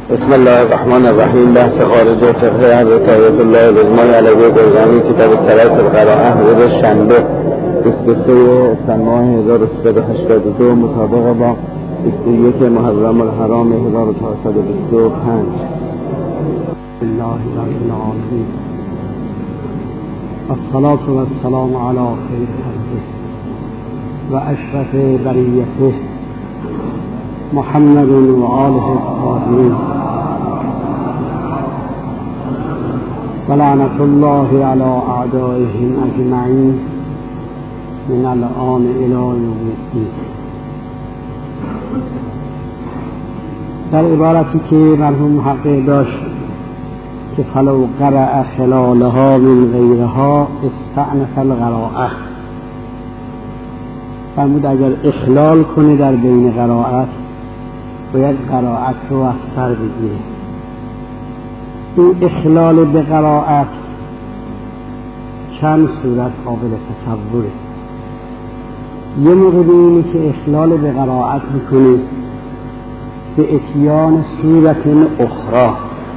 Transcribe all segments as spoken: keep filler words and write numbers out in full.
بسم الله الرحمن الرحیم. بحث خارج فقه حضرت آیت الله العظمی علیه القرآنی کتاب ثلاث القراءه روز شنبه بیست و سه سماه هزار و سیصد و هشتاد و دو مطابق با بیست و یک محرم الحرام هزار و چهارصد و بیست و پنج. الله رب العالمین الصلاة والسلام علی خیر خلقه و اشرف بریته محمد و آله الطاهرین و لعنت الله علی اعدائهم اجمعین من الآن الی یوم الدین. در عبارتی که مرحوم محقق داشت که فلو قرأ خلالها من غیرها استأنف القراءة، فرمود اگر اخلال کنه در بین قرائت باید قرائت رو از سر بگیره. این اخلال به قرائت چند صورت قابل تصوره. یه موقع بینی که اخلال به قرائت میکنه به اتیان صورت اخرى،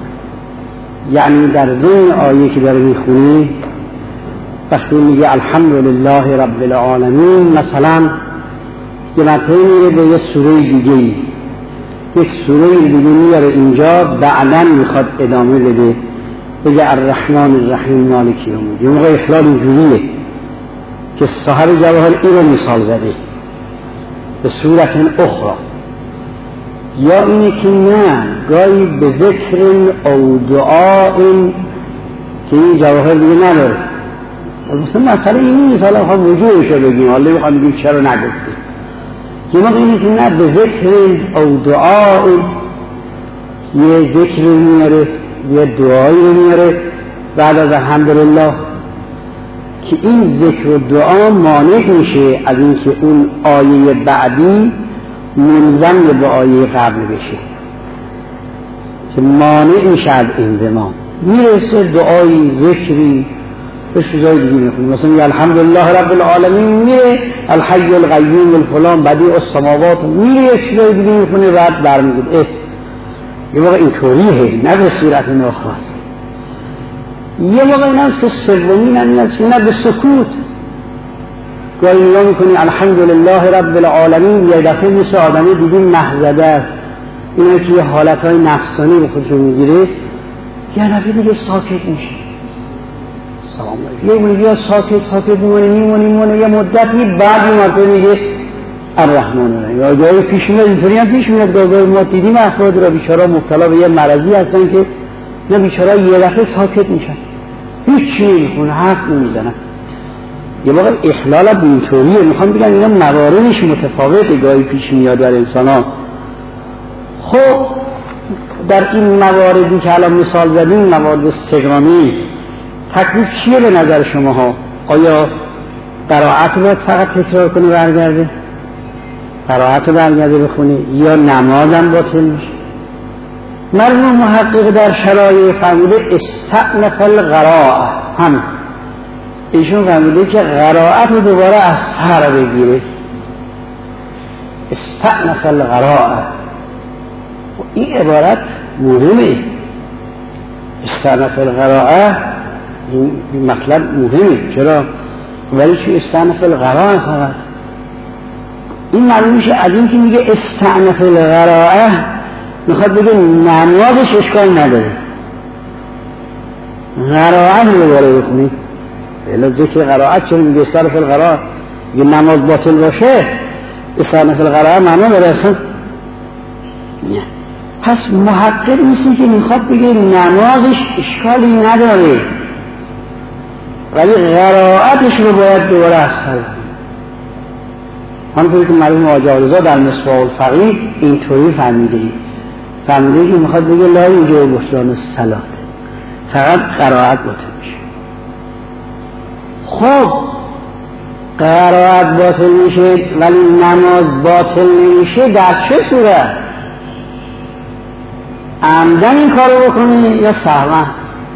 یعنی در ضمن آیه که داره میخونی وقتی میگه الحمدلله رب العالمین، مثلا یه مرتبه میره به یه سوره دیگه، یک سوره دیگه میاره اینجا، بعداً میخواد ادامه بده بگه الرحمن الرحیم مالک یوم الدین. موقع اخلال اینجوریه که صاحب جواهر این رو مثال زده به صورت اخرى. یا اینه که نه، گاهی به ذکر او دعا این که این جواهر دیگه نداره. مثلا مسئله این نیست، حالا خواهم وجودش رو بگیم، حالا بخواهم بگیم چرا نگفتی. یه موقع اینه که نه، به ذکر او دعا یه ذکر رو میاره، یه دعایی رو میاره بعد از الحمدلله، که این ذکر و دعا مانع میشه از اینکه اون آیه بعدی منضم به آیه قبل بشه، که مانع میشه از انضمام. میرسه دعایی ذکری به چیزای دیگه میخونه، مثلا میگه الحمدلله رب العالمین، میره الحی القیوم الفلان بدیع السماوات، میره چیزای دیگه میخونه، بعد برمیگرده. اه یه موقع اینطوریه، نه به صورت نخواست. یه موقع این هست که سومین هم این هست که نه، به سکوت. گاهی نگاه میکنی الحمدلله رب العالمین، یه دفعه مثل آدمی دیدی محزده است، اینه که یه حالتهای نفسانی به خودشون میگیره، یه دفعه دیگه ساکت میشه، سلام علیکم، یه میگه ساکت ساکت میمونه میمونه میمونه یه مدتی، بعد یه مرتبه میگه الرحمن الرحیم. یا جایی پیش میاد، اینطوری هم پیش میاد، گاهی ما دیدیم افراد را بیچاره مبتلا به یه مرضی هستن که نه بیچاره یه دفعه ساکت میشن، هیچ چی نمیخونه، حرف نمیزنن. یه موقع اخلال به اینطوریه. میخوام بگم اینا مواردش متفاوته، گاهی پیش میاد در انسان ها. خب در این مواردی که الان مثال زدیم، موارد سگانی، تکلیف چیه به نظر شما ها؟ آیا قرائت باید فقط تکرار کنه برگرده؟ قرائت برگرده بخونه، یا نمازم باطل میشه؟ مرحوم محقق در شرایع فرموده استأنف القراءة، هم ایشون فرموده که قرائت رو دوباره از سر بگیره. استأنف القراءة، این عبارت مهمه. استأنف القراءة این مطلب مهمه. چرا؟ ولی چی استأنف القراءة فقط؟ این معلوم میشه از این که میگه استأنف القراءة میخواد بگه نمازش اشکال نداره، قرائت رو دوباره بخونی. الا ذکر قرائت چرا میگه استأنف القراءة؟ یه نماز باطل باشه استأنف القراءة معنا داره اصلا؟ نه. پس محقق نیستی که میخواد بگه نمازش اشکالی نداره، ولی قرائتش رو باید دوباره از سر کنی. همونطوری که مرحوم آقا رضا در مصباح الفقیه اینطوری فهمیده فهمیده که میخواد بگه لا یوجب بطلان الصلاة، فقط قرائت باطل میشه. خب قرائت باطل میشه ولی نماز باطل نمیشه، در چه صورت؟ عمدن این کارو بکنی یا سهوا؟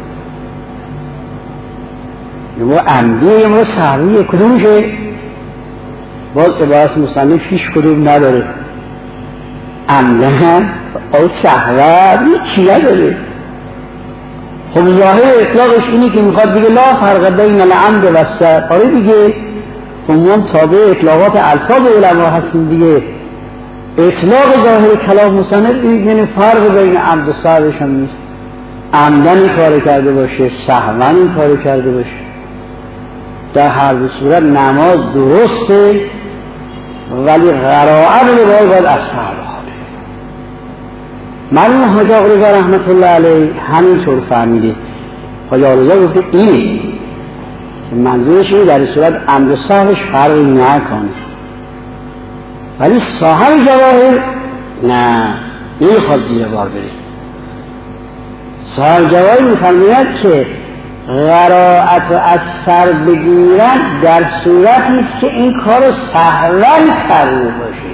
یه مو عمدیه یه مو سهویه، کدومشه؟ باز عبارت مصنف هیچ کدوم نداره. عمدن او سهوا هیچی نداره. خب ظاهر اطلاقش اینی که میخواد بگه لا فرق بین العمد و السهو. آره دیگه همون تابع اطلاقات الفاظ علما هستیم دیگه. اطلاق ظاهر کلام مصنف یعنی فرق بین عمد و سهوش هم نیست. عمدن این کار کرده باشه، سهوا این کار کرده باشه، در هر دو صورت نماز درسته، ولی قرائت رو باید باید از سهو حاله. مرحوم حاج آقا رضا رحمت الله علیه همینطور فهمیده. حاج آقا رضا گفته اینه که منظورش اینه در این صورت عمد و سهوش فرقی نکنه، ولی صاحب جواهر نه نمیخواد زیر بار بره. صاحب جواهر میفرماید که قرائت از سر بگیرن در صورتی است که این کار سهوا کرده باشه.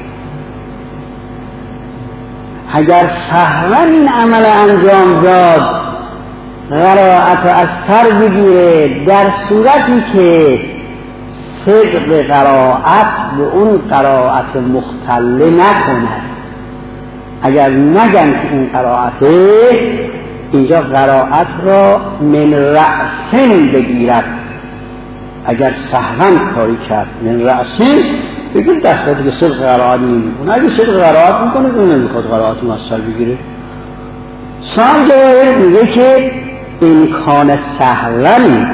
اگر سهوا این عمل انجام داد قرائت از سر بگیره در صورتی که صدق قرائت به اون قرائت مختل نکند. اگر نگن که این قرائته اینجا قرائت را من رأسن بگیرد، اگر سهوا کاری کرد من رأسن بگیر در صورتی که صدق قرائت نمیکنه. اگر صدق قرائت میکنه اون نمیخواد قرائت مصدر بگیره. صاحب جواهر میگه که امکان سهوا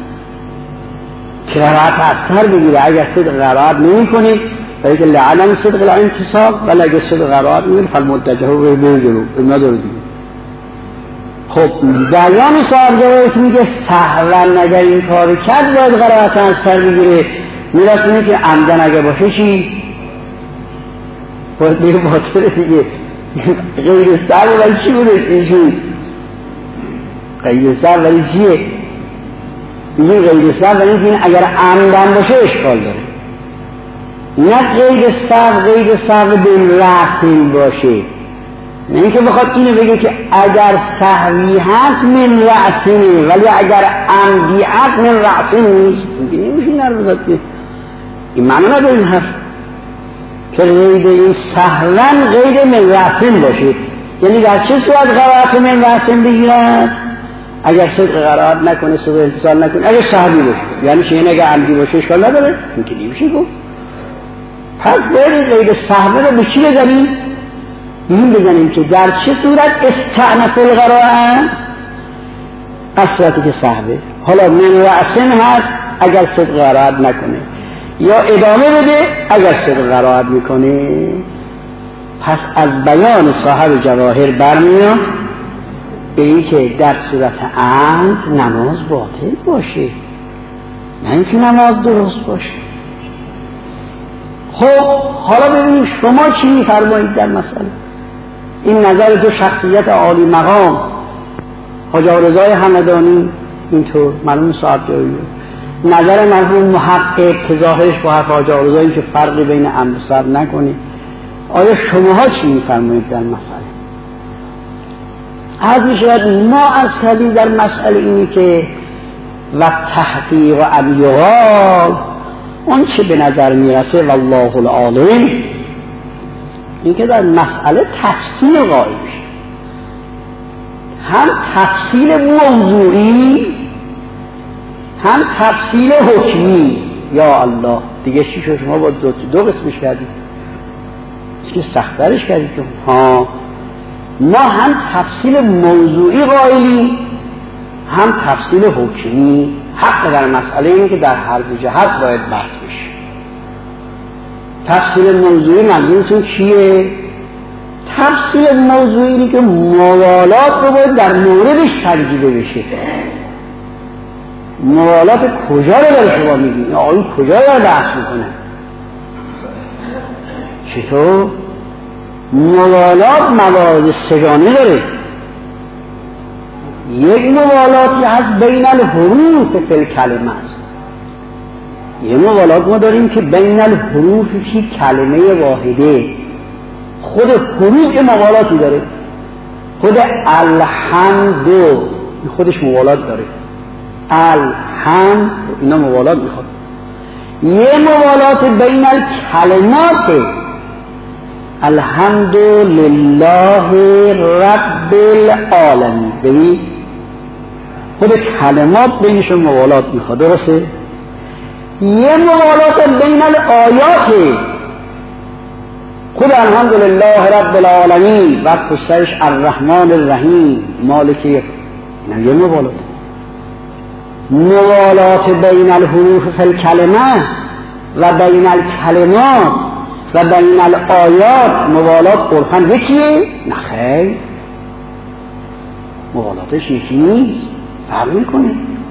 که قرائت از سر بگیره اگر صدق قرائت نمی کنید اگر لعلم صدق الانتصاب، ولی اگر صدق قرائت میگه فالمتجه رو به جلو نداره دیگه. خب بیان صاحب جواهر که میگه سهوا اگر این کار کرد باید قرائت از سر بگیره، میرسونه که عمدن اگر باشه چی؟ باید بگه باطره دیگه. غیر سهو ولی چی بوده ایشون؟ غیر سهو ولی چیه؟ میگه غیر سهو ولی اینکه اگر عمدن باشه اشکال داره، نه غیر سهو غیر سهو به رأسین باشه. نه اینکه بخواد اینو بگه که اگر سهوی هست من رأسینه ولی اگر عمدی هست من رأسین نیست. میگه نمیشه نرمزد که این معنی نداره این حرف که غیر این سهوا غیر من رأسین باشه. یعنی در چه صورت قرائت من رأسین بگیرد؟ اگر صدق قرائت نکنه، صدق انتصال نکنه، اگر سهوی باشه. یعنی شیعه اگر عمدی باشه اشکال نداره، این که نمیشه گفت. پس باید غیر سهوه رو به چی بزنیم؟ این بزنیم که در چه صورت استعنف القرائت؟ از صورتی که سهوه. حالا من رأسن هست اگر صدق قرائت نکنه، یا ادامه بده اگر صدق قرائت میکنه. پس از بیان صاحب جواهر برمیاد به این که در صورت عمد نماز باطل باشه، نه اینکه نماز درست باشه. خب حالا ببینیم شما چی میفرمایید در مسئله. این نظر دو شخصیت عالی مقام حاج آقا رضا همدانی اینطور، مرحوم صاحب جواهر، نظر مرحوم محقق که ظاهرش با حرف حاج آقا رضا این که فرقی بین عمد و سهو نکنه. آیا شماها چی میفرمایید در مسئله؟ از شاید ما از کردیم در مسئله اینی که و تحقیق و ابیغال اون چه به نظر میرسه والله العالم این که در مسئله تفصیل قائل میشه، هم تفصیل موضوعی هم تفصیل حکمی. یا الله دیگه چی شد؟ شما با دو, دو قسمش کردید که سخترش کردید که ها ما هم تفصیل موضوعی قائلی هم تفصیل حکمی. حق در مسئله اینه که در هر دو جهت باید بحث بشه. تفصیل موضوعی منظورتون چیه؟ تفصیل موضوعی اینه که موالات رو باید در موردش سنجیده بشه. موالات کجا رو داره شما میگید؟ آقای کجا رو بحث میکنه؟ چطور؟ موالات موارد سگانه داره. یک موالاتی هست بین الحروف فی الکلمه است. یه موالات ما داریم که بین الحروف فی کلمه واحده. خود حروف یه موالاتی داره. خود الحمد خودش موالات داره. الحمد اینا موالات میخواد. یه موالات بین الکلمات الحمدلله رب العالمین. ببین خود کلمات بینشون موالات میخواد، درسته؟ یه موالات بین الآیاته. خود الحمدلله رب العالمین و پسرش الرحمن الرحیم مالکی، این یه موالات. موالات بین الحروف فی الکلمه و بین الکلمات و بین الآیات موالات عرفاً یکیه؟ نه خیر، موالاتش یکی نیست، فرق میکنه.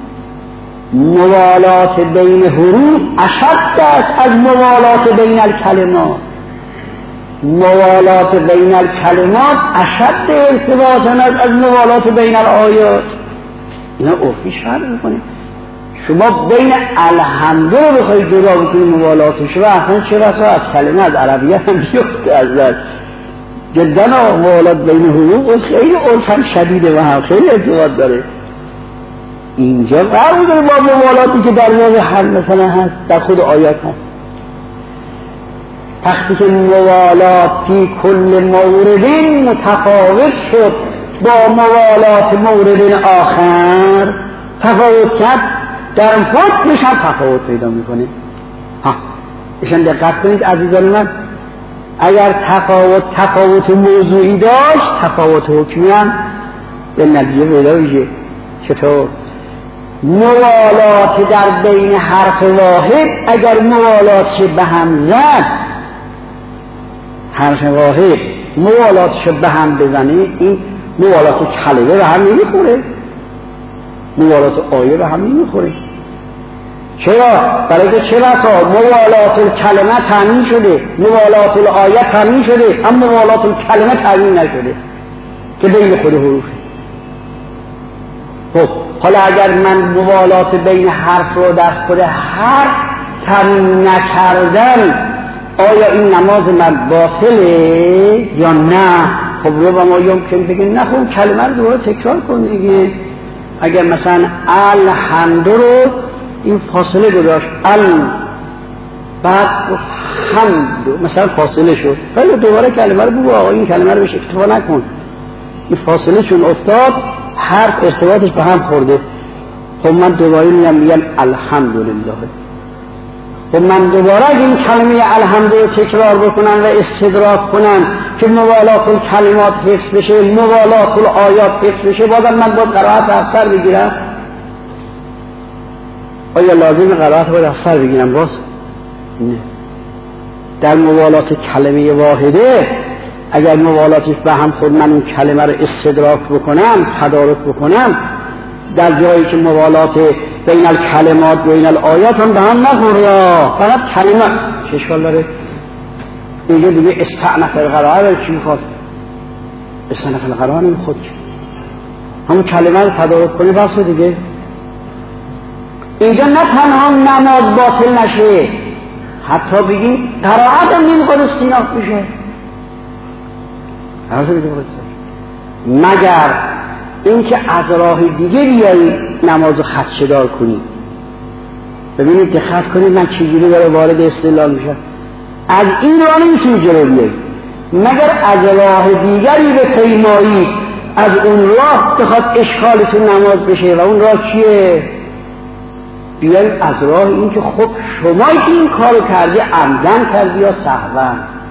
موالات بین حروف اشد است از موالات بین الکلمات. موالات بین الکلمات اشد ارتباطاً است از موالات بین الآیات. اینا عرفیش فرق میکنه. شما بین الحمد رو بخواهی جدا بکنی موالاتش و اصلا چه بسا از کلمه از عربیت هم بیفته از در جدا. موالات بین حروف خیلی عرفاً شدیده و هم خیلی ارتباط داره. اینجا فرق داره با موالاتی که در واقع حل مثلا هست در خود آیات هست. وقتی که موالات فی کل مورد متفاوت شد با موالات مورد آخر تفاوت کرد، در حکمش هم تفاوت پیدا میکنه. ها ایشان دقت کنید عزیزان من، اگر تفاوت تفاوت موضوعی داشت تفاوت حکمی هم به نتیجه پیدا میشه. چطور؟ موالات در بین حرف واحد اگر موالاتش به هم زد، حرف واحد موالاتش به هم بزنه، این موالات کلمه به هم نمیخوره، موالات آیه به هم نمیخوره. چرا؟ برای که چه بسا موالات الکلمه تامین شده، موالات الآیه تامین شده، اما موالات الکلمه تامین نشده که بین خود حروفه. خب حالا اگر من موالات بین حرف رو در خود حرف تامین نکردم، آیا این نماز من باطله یا نه؟ خب رو با ما یمکن بگیم نه، خب کلمه رو دوباره تکرار کن دیگه. اگر مثلا الحمد رو این فاصله گذاشت ال بعد حمد مثلا فاصله شد، ولی دوباره کلمه رو بگو آقا این کلمه رو بهش اکتفا نکن، این فاصله چون افتاد حرف ارتباطش به هم خورده. خب من دوباره میگم میگم الحمدلله. خب من دوباره اگه این کلمه الحمد رو تکرار بکنم و استدراک کنم که موالات الکلمات حفظ بشه، موالات الآیات حفظ بشه، بازم من باید قرائت از سر بگیرم؟ آیا لازم قرائت باید از سر بگیرم باز؟ نه. در موالات کلمه واحده اگر موالاتش به هم خود من اون کلمه رو استدراک بکنم، تدارک بکنم، در جایی که موالات بین الکلمات و بین الآیات هم به هم نخوره، فقط کلمه چه اشکال داره؟ اینجا دیگه استعنف القرائه رو چی میخواد؟ استعنف القرائه نمیخواد، همون کلمه رو تدارک کنی بسه دیگه. اینجا نه تنها نماز باطل نشه، حتی بگیم قرائت هم نمیخواد استیناف بشه، مگر اینکه از راه دیگه بیایی نمازو خدشه‌دار کنی. ببینید دقت کنید من چجوری داره وارد استدلال میشه. از این راه نمیتونی جلو بیایی مگر از راه دیگری به پیمایی، از اون راه بخواد اشکالتون نماز بشه. و اون راه چیه؟ بیایی از راه این که خب شمایی که این کارو کردی عمدن کردی یا سهوا.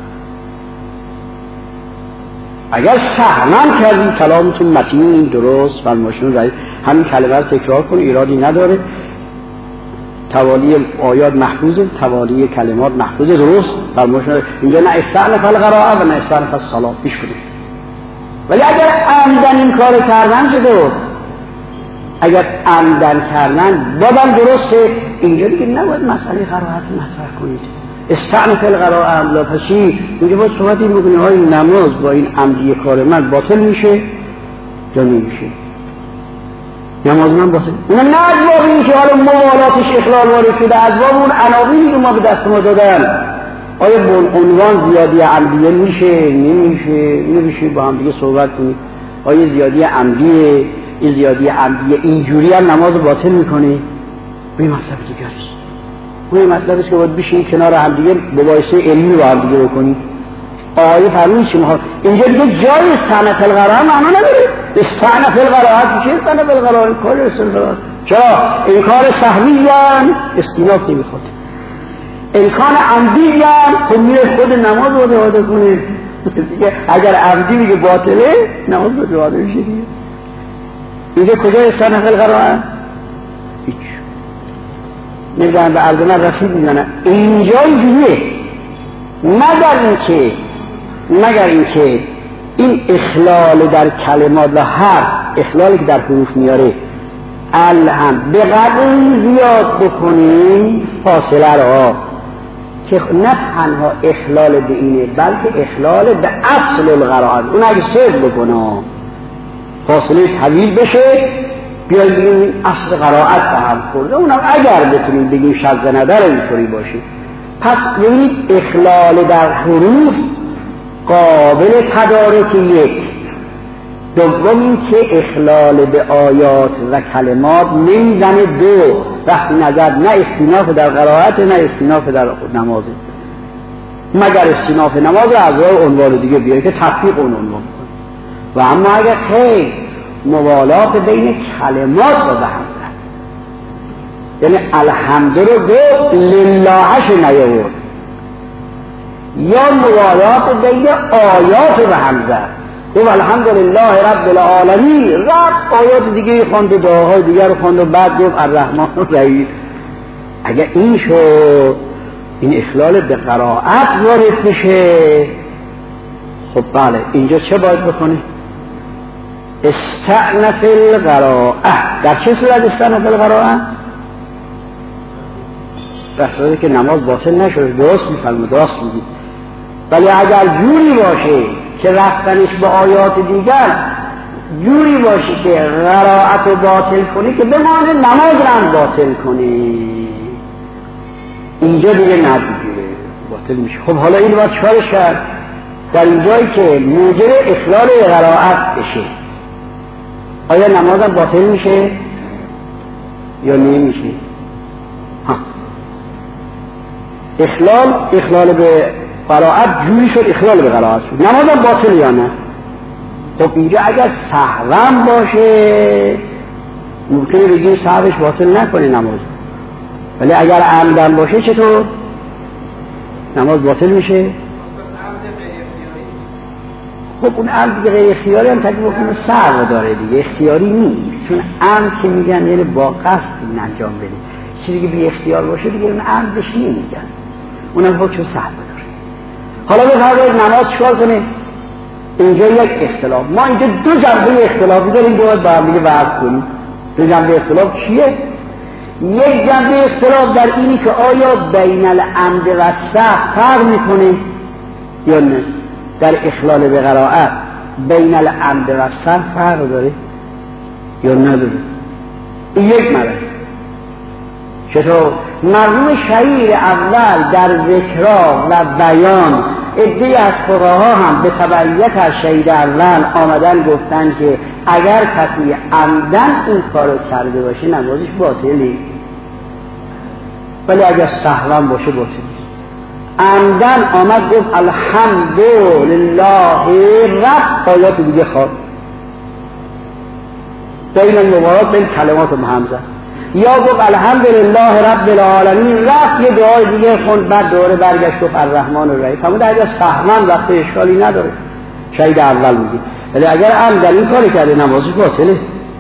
اگر سهوا کردی کلامتون متین درست فرمایشون رای همین کلمه رو تکرار کن، ایرادی نداره، توالی آیات محفوظه، توالی کلمات محفوظه، درست فرمایشون. اینجا نه استعنف القرائه و نه استعنف الصلاه پیش کنید. ولی اگر عمدن این کارو کردن چه دور؟ اگر عمدن کردن بازم درسته، اینجا دیگه نباید مسئله قرائت مطرح کنید. استعنف القرائه عملا پسی اینجا باید صحبت این بکنید های نماز با این عمدی کار من باطل میشه یا نمیشه؟ نماز من باطل اون نه ادواب این که حالا موالاتش اخلال وارد شده، ادواب اون عناوینی که ما به دست ما دادن آیا به عنوان زیادی عمدیه میشه نمیشه؟ نمیشه، با هم دیگه صحبت کنید. آیا زیادی عمدیه، این زیادی عمدیه اینجوری هم نماز باطل میکنه؟ به مطلب دیگه است. اون مطلب است که باید بشین کنار هم دیگه مباحثه علمی با هم دیگه بکنید. آیه فرمود چی میخواد اینجا دیگه جای استعنف القراءه معنا نداره. استعنف القراءه چیه؟ استعنف القراءه کار استنباط. چرا؟ این کار سهوی هم استیناف نمیخواد، امکان عمدی هم خود میره خود نماز رو اعاده کنه دیگه. اگر عمدی میگه باطله نماز باید اعاده میشه دیگه. اینجا کجا استعنف القراءه؟ هیچ نمیدونم به عرض من رسید میدونم اینجا اینجوریه. مگر اینکه مگر اینکه این اخلال در کلمات و هر اخلالی که در حروف میاره الهم به قدری زیاد بکنیم فاصله را که نه تنها اخلال به اینه بلکه اخلال به اصل القراءه. اون اگه سر بکنه فاصله طویل بشه بیاید بگیم اصل قراءت به هم خورده. اونم اگر بتونیم بگیم شذ نداره اینطوری باشه. پس ببینید اخلال در حروف قابل تدارک یک. دوم این که اخلال به آیات و کلمات نمیزنه دو. وقتی نظر نه استیناف در قرائت نه استیناف در نماز، مگر استیناف نماز رو از راه عنوان دیگه بیاره که تطبیق اون عنوان کنه. و اما اگر خیلی موالات بین کلمات رو به هم زد، یعنی الحمد رو گفت للهش نیاورد، یا موالات بین آیات رو به هم زد گفت الحمدلله رب العالمین، رفت آیات دیگه خواند و دعاهای دیگر رو خواند و بعد گفت الرحمن الرحیم. اگر این شد این اخلال به قرائت وارد میشه. خب بله اینجا چه باید بکنه؟ استعنف القراءه. در چه صورت استعنف القراءه؟ در صورتی که نماز باطل نشده. درست میفرمه، درست میگی. ولی اگر جوری باشه که رفتنش به آیات دیگر جوری باشه که قرائت رو باطل کنی که بمانه نماز رو هم باطل کنی، اینجا دیگه ندیگه باطل میشه. خب حالا این باید چکارش کرد؟ در این جایی که موجب اخلال قرائت بشه آیا نماز هم باطل میشه یا نمیشه؟ ها اخلال اخلال به قرائت جوری شد اخلال به قرائت شد، نماز هم باطل یا نه؟ خب اینجا اگر سهوم باشه ممکنه بگیم سهوش باطل نکنه نماز، ولی اگر عمدن باشه چطور؟ نماز باطل میشه؟ خب اون عمد دیگه غیر اختیاری هم تکلیف حکم سهو داره دیگه، اختیاری نیست. چون عمد که میگن یعنی با قصد این انجام بده، چیزی که بی اختیار باشه دیگه اون عمد بهش نمیگن، اونم حکم سهو داره. حالا بفرمایید نماز چیکار کنه؟ اینجا یک اختلاف، ما اینجا دو جنبه اختلافی داریم باید با هم دیگه بحث کنیم. دو جنبه اختلاف چیه؟ یک جنبه اختلاف در اینی که آیا بین العمد و سهو فرق میکنه یا نه؟ در اخلال به قرائت بین العمد و سهو فرق داره یا نداره؟ این یک مرحله. چطور؟ مرحوم شهیر اول در ذکرها و بیان عده‌ای از فقها هم به تبعیت از شهید اول آمدن گفتن که اگر کسی عمدن این کارو کرده باشه نمازش باطله، ولی اگر سهوا باشه باطله. عمدن آمد گفت الحمدلله رب آیات دیگه خواد بین المبارات بین کلمات محمزه، یا گفت الحمدلله رب العالمین رفت یه دعای دیگه خوند بعد دوره برگشت گفت الرحمن الرحیم. فرموده اگر سهوا وقت اشکالی نداره، شهید اول میگه. ولی اگر عمدن این کاری کرده نمازش باطله.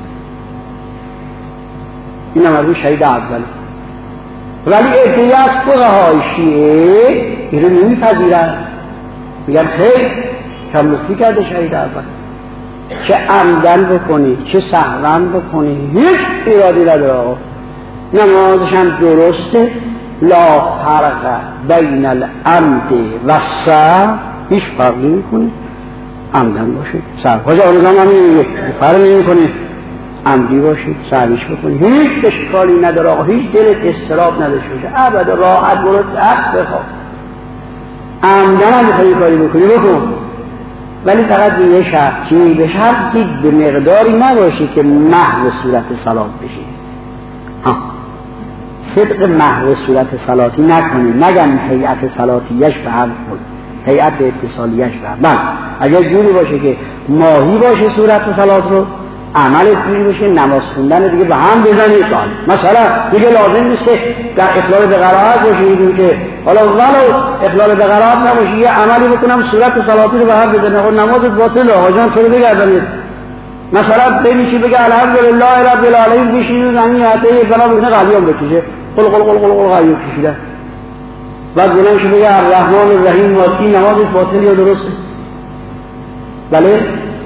این هم شهید اول. ولی ادعای از فقهای شیعه این رو نمیپذیرن، میگن خیر کم لطفی کرده شهید اول، چه عمدن بکنی چه سهوا بکنی هیچ ایرادی نداره آقا، نمازش هم درسته. لا فرق بین العمد و سهو، هیچ فرق نمی کنی عمدن باشه سهو. حاجه آنگاه هم فرق نمی کنی عمدی باشی سهویش بکنی هیچ اشکالی نداره آقا، هیچ دلت استراب نداشته باشه، ابدا راحت برو تخت بخواب. عمدن هم بخوایی کاری بکنی بکن، ولی فقط به یه شرطی، به شرطی به مقداری نباشی که محو صورت صلات بشی. ها صدق محو صورت صلاتی نکنی، نگن هیئت صلاتیش به هم کن، هیئت اتصالیش بر من اگر جوری باشه که ماهی باشه صورت صلات رو، عمل جوری باشه نماز خوندن دیگه به هم بزنید کار. مثلا دیگه لازم نیست که در اخلال به قرائت باشه، میگیم که حالا ولو اخلال به قرائت نباشه یه عملی بکنم صورت صلاتی رو به هم بزنه، خب نمازت باطله، حاجان تو رو بگردانید. مثلا ببینی بگه الحمدلله رب العالمین بشین و زمین عطیه بنا بکنه قلیان بکشه، قل قل قل قل قل قلیان کشیده، بعد بلنش بگه الرحمن الرحیم، این نمازت باطل یا درسته؟ بله؟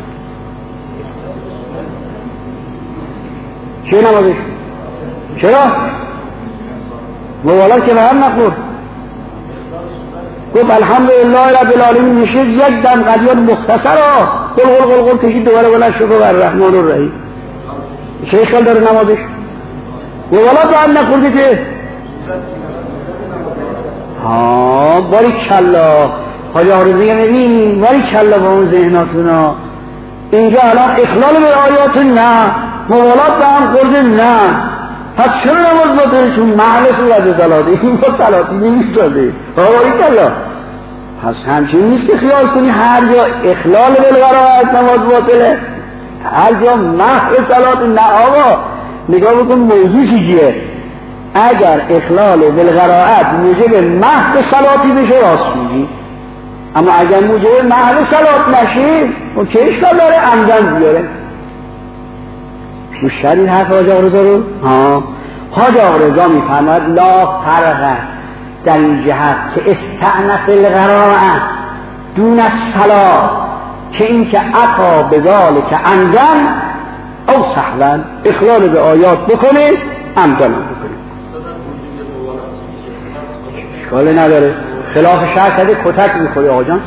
چه نمازش؟ چرا؟ موالات که به هم نخورد، گفت الحمدلله رب العالمین نشست یک دم قلیان مختصر ها قل قل قل قل کشید، دوباره بلند شد و الرحمن الرحیم. چه اشکال داره نمازش؟ موالات به هم نخورده که ها باری کلا حاجی آرزوی نبین باری کلا با اون ذهناتون ها. اینجا الان اخلال به آیات نه، موالات به هم خورده نه، پس چرا نماز باطله؟ چون محل صورت صلاتی این با صلاتی نمیستاده. باری کلا پس همچین نیست که خیال کنی هر جا اخلال بالقرائت نماز باطله، هر جا محل صلات نه. آقا نگاه بکن موضوع چیه. اگر اخلال بالقرائت موجب محو صلاتی بشه راست میگی، اما اگر موجب محو صلات نشه اون چه اشکال داره؟ عمدن بیاره. گوش کردید حرف حاج آقا رضا رو؟ ها حاج آقا رضا میفرماید لا فرق در این جهت که استعنف القرائت دون الصلاة، که این که عطا بذالک عمدن او سهوا، اخلال به آیات بکنه عمدن بکنه اشکال نداره. خلاف شرع کرده کتک میخوری آقا جان،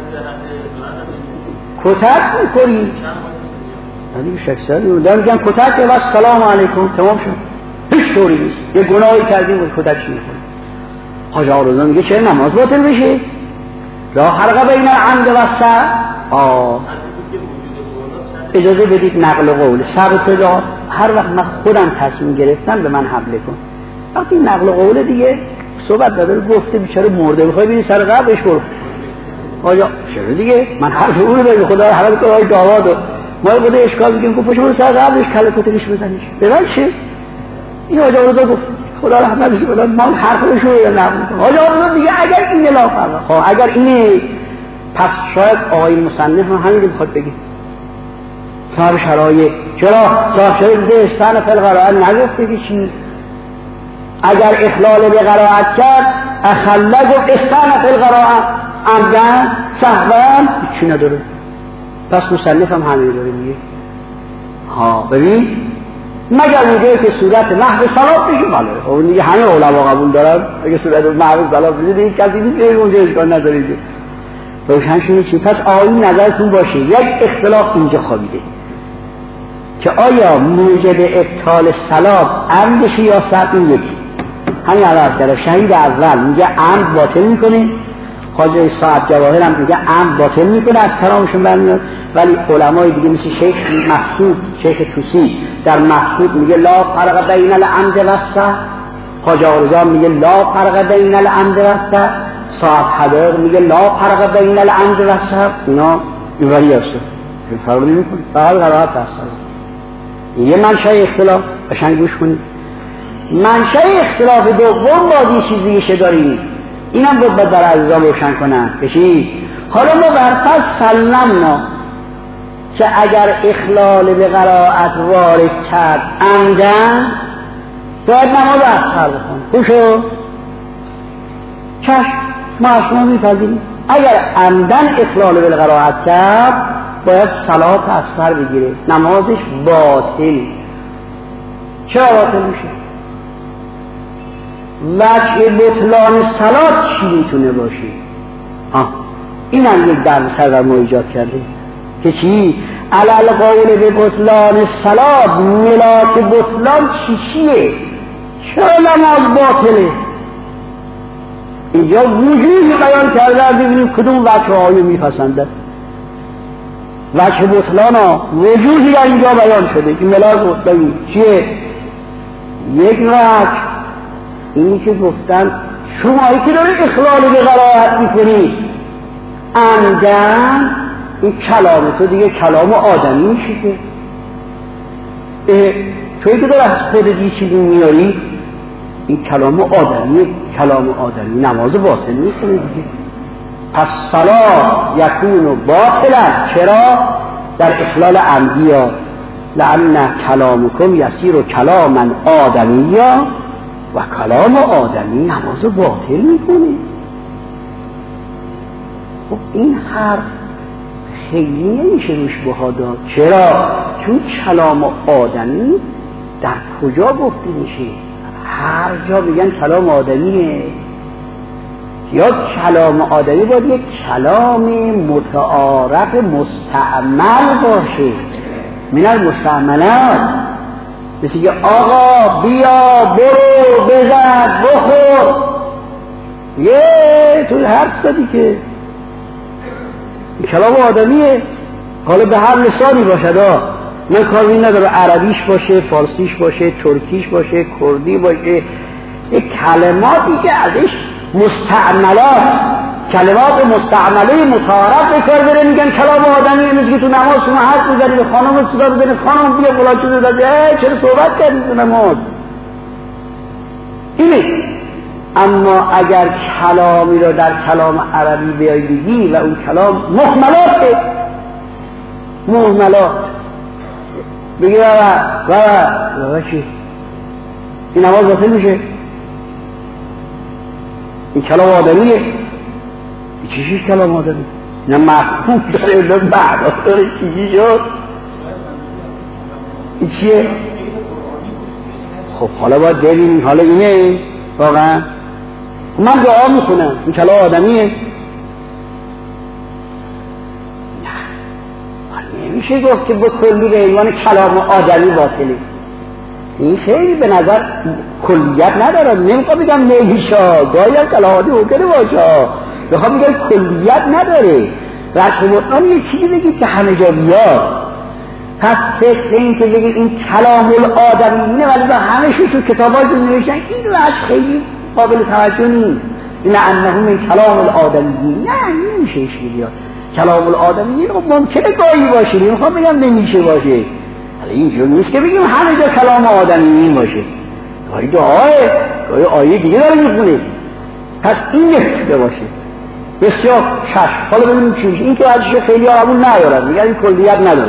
کتک میخوری علی شکسری دارم میگن کتک و سلام علیکم تمام شد، هیچ طوری نیست. یه گناهی کردیم و کتک چی میخوری؟ حاج آقا رضا میگه چرا نماز باطل بشه؟ لا حرقه بین العمد و السهو. آه اجازه بدید نقل قول ثبت دار، هر وقت من خودم تصمیم گرفتم به من حمله کن. وقتی نقل قول دیگه صحبت نداره، گفته بیچاره مرده بخوای ببین سر قبرش برو. آیا چرا دیگه من حرف اون رو بگم خدا حلال کنه دعوادو ما بده اشکال میگیم که پشت برو سر قبرش کله کتکش بزنیش ببین چه این آقا رضا گفت خدا رحمتش کنه ما حرفش رو نقل کنیم. آقا رضا دیگه اگر این لا فرق خب اگر اینه پس شاید آقای مصنف هم همین رو بخواد بگه صاحب شرایط. چرا صاحب شرایط دیگه استن فی القرائت نگفته که چی؟ اگر اخلال به قرائت کرد اخلل گفت استن فی القرائت عمدن سهوا چی نداره. پس مصنف هم همین داره میگه. ها ببین مگر میگه که صورت محو صلات بشه بله اون دیگه همه علما قبول دارن اگه صورت محو صلات بشه دیگه کسی نیست که اونجا اشکال نداره. روشن شده چی؟ پس آیین نظرتون باشه یک اختلاف اینجا خوابیده که آیا موجب ابطال صلات عمدشه یا سهو. این یکی همین عوض کرده. شهید اول میگه عمد باطل میکنه، خواجه صاحب جواهر هم میگه عمد باطل میکنه از کلامشون برمیاد، ولی علمای دیگه مثل شیخ مقصود شیخ توسی در مقصود میگه لا فرق بین العمد و السهو، خواجه رضا میگه لا فرق بین العمد و السهو، صاحب حدائق میگه لا فرق بین العمد و السهو. اینا اینوری هست فرق نمیکنه، فقط قرائت هست. یه منشأ اختلاف قشنگ گوش کنید. منشأ اختلاف دوم بازی چیزی که داریم اینم بود باید برای عزیزان روشن کنن کشی. حالا ما برپس سلمنا که اگر اخلال به قرائت وارد کرد عمدن باید نماز اصحر بکن. خوشو چشم ما اصلا میپذیریم. اگر عمدن اخلال به قرائت کرد باید صلات اصحر بگیره، نمازش باطل. چرا باطل میشه؟ وجه بطلان صلات چی میتونه باشه؟ آه این هم یک درسر در ما ایجاد کرده که چی؟ علل قول به بطلان صلات ملاک بطلان چی چیه؟ چرا نماز باطله؟ اینجا وجودی بیان کرده ببینیم کدوم وجه آیه میپسنده. وجه بطلان ها وجودی در اینجا بیان شده که ملاک بطلان چیه؟ یک وجه اینی که گفتن شمایی که داری اخلال به قرائت میکنی عمدن این کلام تو دیگه کلام آدمی میشه که توی که داره از خودت یه چیزی میاری این کلام آدمی کلام آدمی نماز باطل میکنه دیگه. پس صلاة یکون باطلا، چرا؟ در اخلال عمدی ها لأن کلامکم یسیر و کلاما آدمی ها و کلام آدمی نماز باطل میکنه. خب این حرف خیلی نمیشه روش بها داد. چرا؟ چون کلام آدمی در کجا گفته میشه؟ هر جا بگن کلام آدمیه، یا کلام آدمی باید یک کلام متعارف مستعمل باشه، من المستعملات، مثل که آقا بیا برو بزن بخور، یه توی حرف زدی که کلام آدمیه. حالا به هر لسانی باشد ها، من کاری نداره عربیش باشه، فارسیش باشه، ترکیش باشه، کردی باشه، یک کلماتی که ازش مستعملات، کلمات مستعمله متعارف به کار بره میگن کلام آدمیه. مثل که تو نماز شما حرف میزنید خانم صدا بزنید خانم بیا فلان چیز دادی، چرا صحبت کردید تو نماز اینه. اما اگر کلامی رو در کلام عربی بیایی بگی و اون کلام مهملاته، مهملات بگی و و و چی این نماز باطل میشه، این کلام آدمیه. این چیزیش کلام آدمی نه مفهوم داره نه بعد داره چیزی شد. این چیه؟ خب حالا باید ببینیم حالا اینه واقعا من دعا میکنم این کلام آدمیه؟ نه نمیشه گفت که به کلی به عنوان کلام آدمی باطله. این خیلی به نظر کلیت نداره. نمیخوام بگم نمیشه، گاهی هم کلام آدمی ممکنه باشه، بخوام بگم کلیت نداره. رشم مطلان یه چیزی بگید که همه جا بیاد. پس فکر این که بگید این کلام الآدمی اینه ولی همه شو تو کتاباشون نوشتن، این رشم خیلی قابل توجه نیست. این انه من کلام الآدمی، نه این نمیشه اشکالی بیاد. کلام الآدمی ممکنه گاهی باشه، نمیخوام بگم نمیشه باشه. اینجور نیست که بگیم همه جا کلام آدمی این باشه. گاهی دعاه گاهی آیه دیگه داره میخونه. پس این نفته باشه بسیار چشم. حالا ببینیم چی میشه. این که ازش خیلی آمون نیارد میگن این کلیت نداره.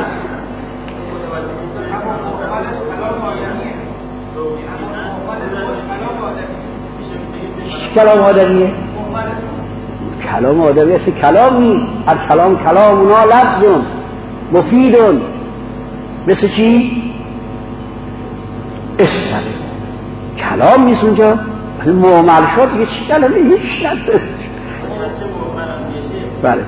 کلام آدمیه؟ کلام آدمی اصلا کلام نیست. هر کلام کلام اونا لفظون مفیدون. مثل چی؟ اسم کلام نیست اونجا. معامل شد یه چی کلمه هیچ نداره. بله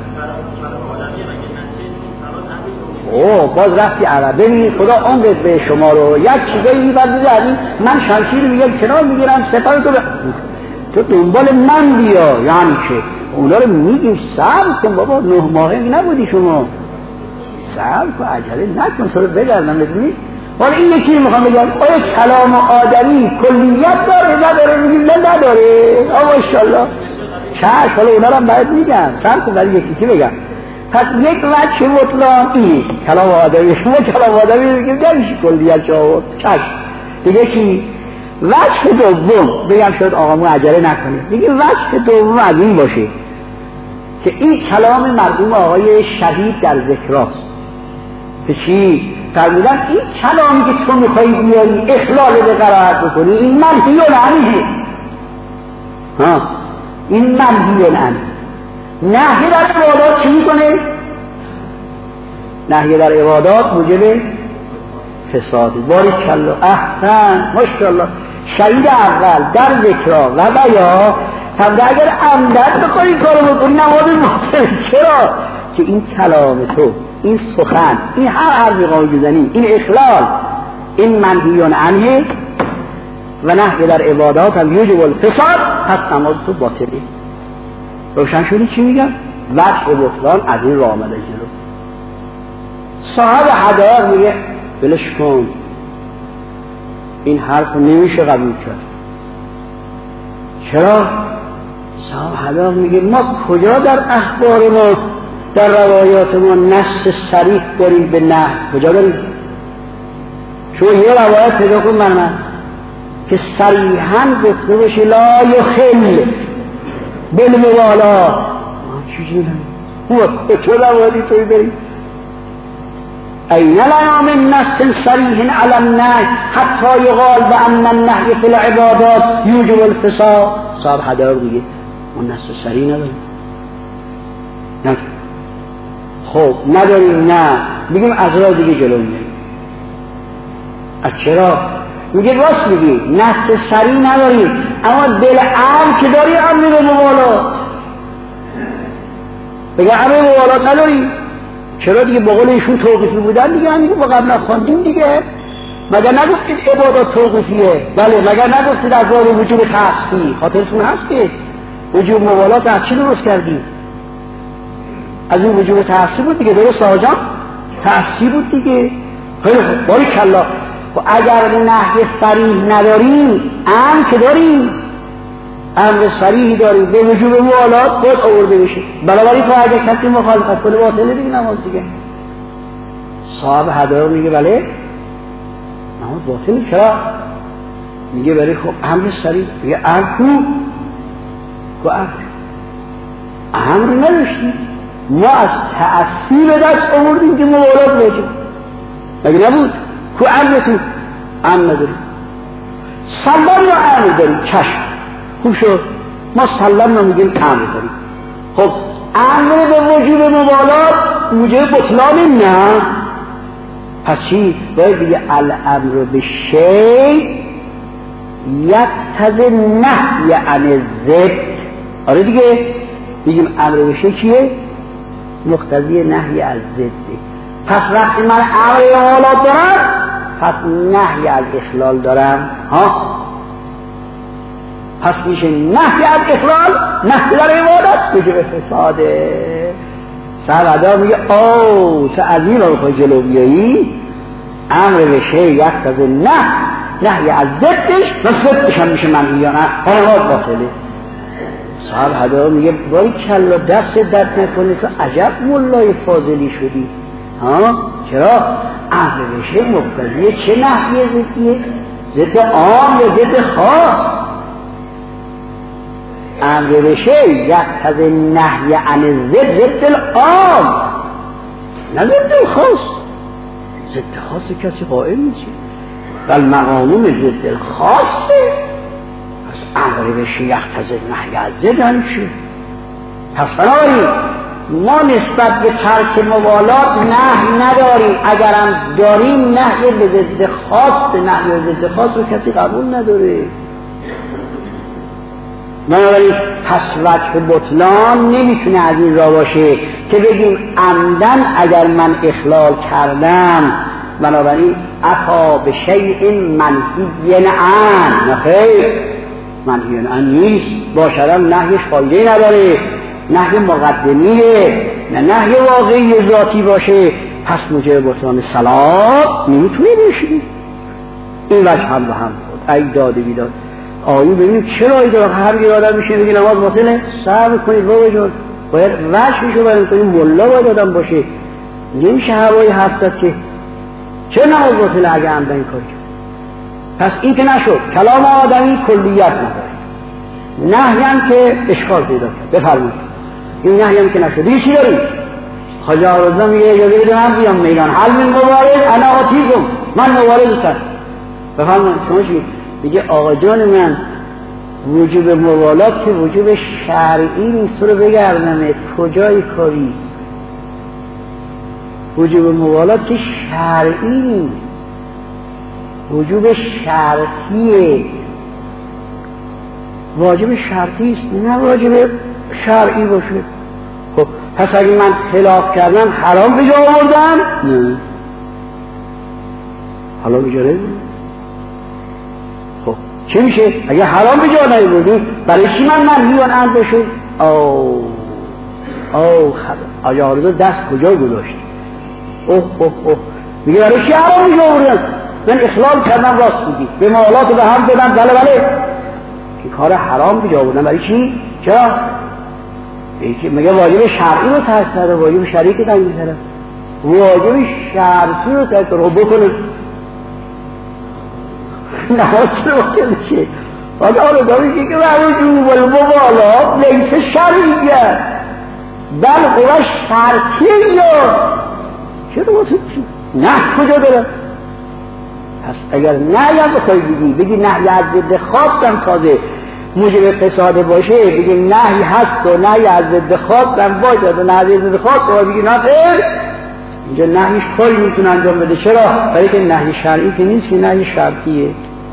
اوه باز رفتی عربه می خدا عمرت به شما رو یک چیزایی میبرده زدی. من شمشیر میگم کنار میگیرم سپر تو ب... تو دنبال من بیا. یعنی که اونا رو میگیم صبر کن بابا، نه ماهه نبودی شما، صبر کن عجله نکن تو رو بگردم بدونی. حالا این یکی میخوام بگم آیا کلام آدمی کلیت داره نداره؟ میگیم نه نداره. آه ماشاءالله چش. حالا اونا رو هم باید میگم صبر کن ولی یکی که بگم. پس یک وجه مطلق این کلام آدمی. شما کلام آدمی میگیم نمیشه کلیت شما چش. دیگه چی؟ وجه دوم بگم شاید آقامون عجله نکنه. دیگه وجه دوم از این باشه که این کلام مرحوم آقای شهید در ذکراست. که چی؟ فرمودن این کلامی که تو میخوایی بیاری اخلال به قرائت بکنی این منهی عنه. ها این منهی عنه. نهی در عبادات چی میکنه؟ نهی در عبادات موجب فساد. باریکالله احسن ماشاءالله. شهید اول در ذکرها و بیا فرموده اگر عمدن بکنی کارو بکنی نماز باطل. چرا؟ که این کلام تو، این سخن، این هر حرفی قاوی بزنی این اخلال، این منهی عنه و نهی در عبادات هم یوجب الفساد. پس نماز تو باطله. روشن شدی چی میگم؟ وجه بطلان از این راه آمده جلو. صاحب حدایق میگه بلش کن، این حرف نمیشه قبول کرد. چرا؟ صاحب حداق میگه ما کجا در اخبار ما در روایات ما نص صریح داریم به نه؟ کجا داریم؟ شما یه روایت پیدا کن من من که صریحاً گفته باشه لا یخل بالموالات. چیزی نمید ما کجا روایتی توی بریم؟ این لنا من نص صریح علی النهی حتی یقال بأن النهی فی العبادات یوجب الفساد. صاحب حداق میگه ما نص صریح نداریم. نه خب نداریم، نه میگیم از راه دیگه جلو میریم. از چرا؟ میگه راست میگی نص صریح نداریم، اما بالعمل که داری امر به موالات. بگه امر به موالات نداریم. چرا دیگه؟ بقول ایشون توقیفی بودن دیگه، همین با قبلا خواندیم دیگه. مگر نگفتید عبادات توقیفیه؟ بله. مگر نگفتید از راه وجوب تأثیر؟ خاطرتون هست که وجوب موالات از چی درست کردیم؟ از اون وجوب تأثیر بود دیگه. درست آجان تأثیر بود دیگه. خیلی خوب باریکالله. و اگر نهی صریح نداریم، امر که داریم، امر صریح داریم به وجوب موالات باید آورده بشه. بنابراین تو اگر کسی مخالفت کنه باطله دیگه نماز دیگه. صاحب حداق میگه بله نماز باطله. چرا؟ میگه بله خب امر صریح. میگه امر کو؟ کو امر امر نداشتیم، ما از تأثیر دست آوردیم که موالات باشه. مگه نبود؟ کو امرتون؟ امر نداریم. سلم یا امر داریم؟ چشم خوب شد، ما سلم رو میگیم امر داریم. خب امر به وجوب موالات موجب بطلان نه. پس چی؟ باید دیگه الامر به شیء یقتضی نهی عن ضد. آره دیگه میگیم امر به شیء چیه؟ مقتضی نهی از ضد. پس وقتی من امر به موالات دارم، پس نهی از اخلال دارم. ها پس میشه نهی از اخلال، نهی در عبادت میشه به فساده. سعدا میگه او تا از این رو خواهی جلو بیایی، امر به شیء یقتضی نه نهی از ضدش و ضدش هم میشه منهی یا نه، حرمات باطله. صاحب حدا میگه باریکالله دست درد نکنه تو عجب مولای فاضلی شدی. ها چرا؟ امر به شیء مقتضیه چه نهی ضدیه؟ ضد عام یا ضد خاص؟ امر به شیء یقتضی نهی عن ضد، ضد العام نه ضد الخاص. ضد خاص کسی قائل میشه، بل مقامون ضد الخاصه. پس امر به شیء یقتضی نهی از ضد هم چی؟ پس بنابراین ما نسبت به ترک موالات نهی نداریم. اگرم داریم نهی به ضد خاص، نهی به ضد خاص رو کسی قبول نداره. بنابراین پس وجه بطلان نمیتونه از این را باشه که بگیم عمدن اگر من اخلال کردم بنابراین اتا به شیء منهی عنه. نخیر، منهی عنه نیست، باشدم نهیش فایده نداره، نهی مقدمیه، نه نهی واقعی ذاتی باشه. پس موجب بطلان صلات نمیتونه باشه. این وجه هم به هم خود ای داده بیداد. آیو ببینیم چرا ایده هر یه آدم میشه بگه نماز باطله؟ صبر کنید بابا جان، باید وجهشو بیان کنیم. ملا باید آدم باشه، نمیشه هوای حرف زد که چه نماز باطله اگه عمدن این کار کرد. پس این که نشد، کلام آدمی کلیت نداره، نهی هم که اشکال پیدا کرد. بفرمایید این نهی هم که نشد دیگه چی داریم؟ خواجه عارضه میگه اجازه بده من بیام میدان، حل من مبارز انا آتیکم، من مبارزتم. بفرمایید شما چی میگه؟ آقا جان من وجوب موالات که وجوب شرعی نیست، رو بگردمه کجای کاری؟ وجوب موالات که شرعی نیست، وجوب شرطیه. واجب شرطی است نه واجب شرعی باشه. خب پس اگه من خلاف کردم حرام به جا آوردم؟ نه حالا به جا نمیدونم. خب چه میشه؟ اگه حرام به جا نمیدونم برای چی من منهی عن امر بشه؟ او او خدا آجا عارضه دست کجا گذاشت؟ اوه اوه اوه میگه برای چی حرام به جا آوردم؟ من اخلال کردم. راست میگی، به موالات به هم زدم. بله بله که کار حرام به جا بردن. برای چی؟ چرا؟ یکی میگه واجب شرعی رو ترک کرده، واجب شرعی که تنگ می‌کنه، واجب شرعی رو ترک رو بکنه. نماز رو بکنه وقتی آره داری که وجوب المبالات لیس شرعیه بل هو شرطیه. چرا باید نه کجا داره؟ پس اگر نه هم بخوای بگی بگی نهی از ضد خواستم تازه موجب فساد باشه، بگی نهی هست و نهی از ضد خواستم باشه و نهی از ضد خواست و بگی نه خیر اینجا نهیش کاری میتونه انجام بده. چرا؟ برای که نهی شرعی که نیست که نهی شرطیه.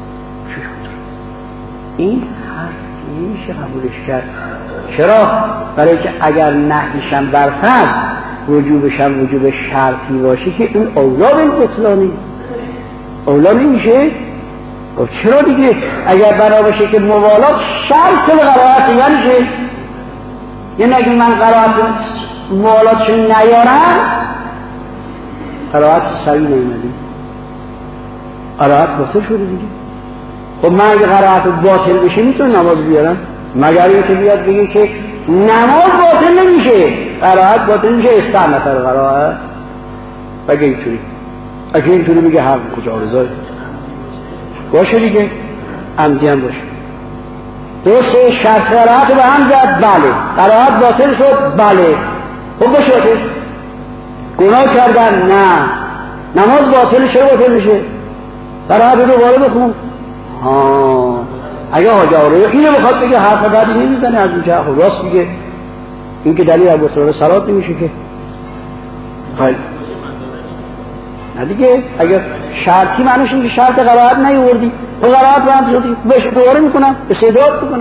این حرف میشه قبولش کرد. چرا؟ برای که اگر نهیشم برفرد وجوبشم وجوب شرطی باشه که این اولا بالبطلانی اولا نمیشه. و چرا دیگه اگر بنا باشه که موالات شرط به قرائت یعنی چه؟ یعنی اگه من قرائت موالاتش نیارم قرائت صحیح نیمدیم، قرائت باطل شده دیگه. خب من اگه قرائت باطل بشه میتونم نماز بیارم؟ مگر اینکه بیاد بگه که نماز باطل نمیشه، قرائت باطل میشه استعنت در قرائت. بگه اینطوری اگه اینطوری بگه حق کجا رضای باشه دیگه، عمدی هم باشه. درسته شرط قرائت به هم زد، بله. قرائت باطل شد، بله. خب باشه گناه کردن، نه. نماز باطل چرا باطل میشه؟ قرائت رو دوباره بخون. ها اگه آجاره اینو بخواد بگه حرف بعدی نمیزنه از اونجا، خب راست میگه. این که دلیل از بطلان صلات نمیشه که. خیلی نه دیگه اگر شرطی معنیش این که شرط قرائت نیوردی تو قرائت بند شدی بهش دوباره میکنم استعداد میکنم.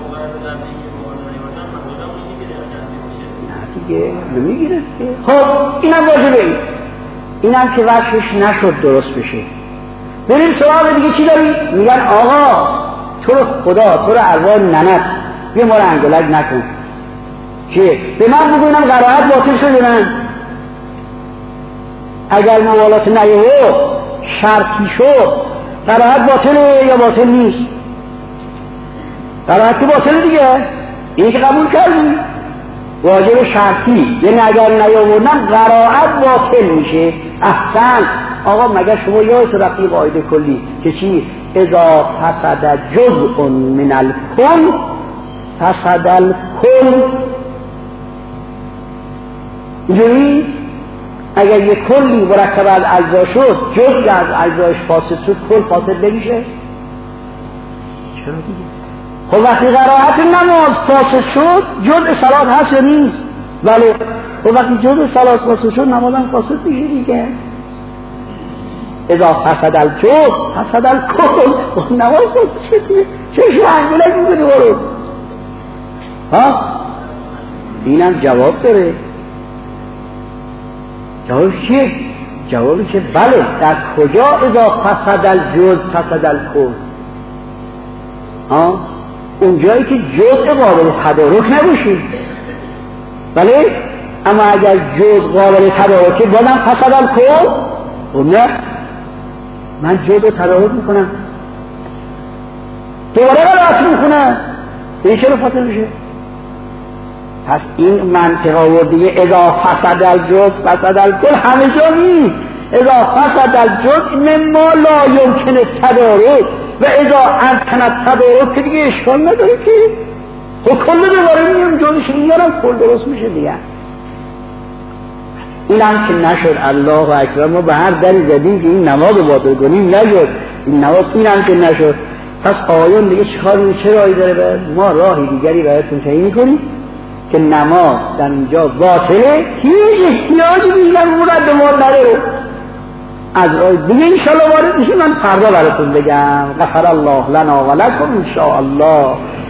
نه دیگه نمیگیره. خب اینم واجبه، اینم که وجهش نشد درست بشه. بریم سراغ دیگه. چی داری؟ میگن آقا تو رو خدا تو رو ارواح ننت بیا ما رو انگلک نکن. چیه؟ به من بگوینم قرائت باطل شده نه؟ اگر موالات نیه شرطی شد قرائت باطله یا باطل نیست؟ قرائت که باطله دیگه. این که قبول کردی واجب شرطی، یعنی اگر نیاوردن قرائت باطل میشه. احسن. آقا مگر شما یادت رفتی قاعده کلی که چی؟ اذا فسد جزء من الکل فسد الکل. اینجوری اگر یک کلی مرکب از اجزا شد جزء از اجزاش فاسد شد کل فاسد نمیشه؟ چرا دیگه؟ خب وقتی قرائت نماز فاسد شد جزء صلات هست یا نیست؟ بله. خب وقتی جزء صلات فاسد شد نمازم فاسد میشه دیگه. اذا فسد الجزء فسد الکل. نماز فاسد شد دیگه. چه شوهنگلک میکنی برو؟ ها؟ اینم جواب داره. جوابش چیه؟ جوابی که بله در کجا اذا فسد الجزء فسد الکل؟ ها؟ اون جایی که جزء قابل تدارک نباشه. بله؟ اما اگر جزء قابل تدارکه بازم فسد الکل؟ اون نه من جزء تدارک میکنم دوباره قرائت میکنم این چرا فاسد میشه؟ پس این منطقه آوردیه اذا فسد الجزء فسد الکل همه جا نیست. اذا فسد الجزء مما لا یمکن التدارک و اذا امکن التدارک که دیگه اشکال نداره که خب کل دوباره میارم جزش میارم کل درست میشه دیگه. این هم که نشد الله اکبر ما به هر دری زدیم که این نماز باطل کنیم نشد. این نماز این هم که نشد. پس آیون دیگه چیکار میکنه؟ چه راهی داره؟ باید ما راهی دیگری براتون تعیین میکنیم که نماز در اینجا باطله، هیچ احتیاجی بیشتر مقدمات نداره. از راه دیگه انشاءالله وارد میشه من فردا براتون بگم. غفر الله لنا و لکم انشاءالله.